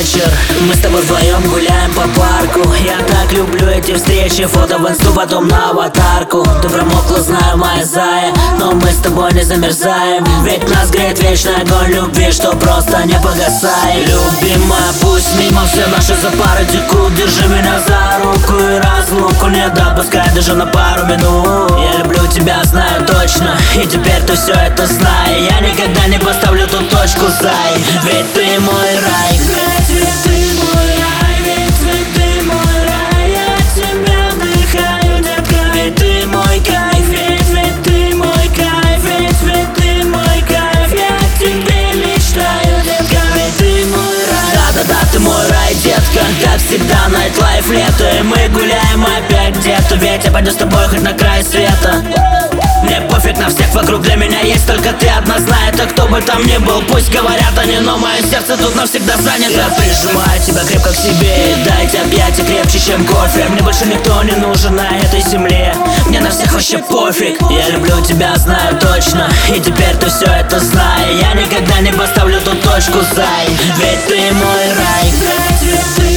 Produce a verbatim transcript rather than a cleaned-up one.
вечер. Мы с тобой вдвоем гуляем по парку. Я так люблю эти встречи, фото в инсту, потом на аватарку. Ты промокла, знаю, моя зая, но мы с тобой не замерзаем. Ведь нас греет вечный огонь любви, что просто не погасает. Любимая, пусть мимо все наши за пару текут. Держи меня за руку и разлуку не допускай даже на пару минут. Я люблю тебя, знаю точно, и теперь ты все это знай. Я никогда не поставлю ту точку, зай, ведь ты мой рай. Ведь ты мой рай, ведь ты мой рай. Я тебя вдыхаю, детка. Ведь ты мой кайф, ведь, ведь ты мой кайф. Ведь, ведь ты мой кайф. Я к тебе мечтаю, детка. Ведь ты мой рай. Да-да-да, ты мой рай, детка. Как всегда, найтлайф, лето, и мы гуляем опять где-то. Ведь я пойду с тобой хоть на край света. Мне пофиг на всех вокруг, для меня есть только ты одна. Знает, а кто бы там ни был, пусть говорят они, но мое сердце тут навсегда занято. Я прижимаю тебя крепко к себе, дайте объятия крепче, чем кофе. Мне больше никто не нужен на этой земле, мне на всех вообще пофиг. Я люблю тебя, знаю точно, и теперь ты все это знай. Я никогда не поставлю ту точку, зай, ведь ты мой рай. Ведь ты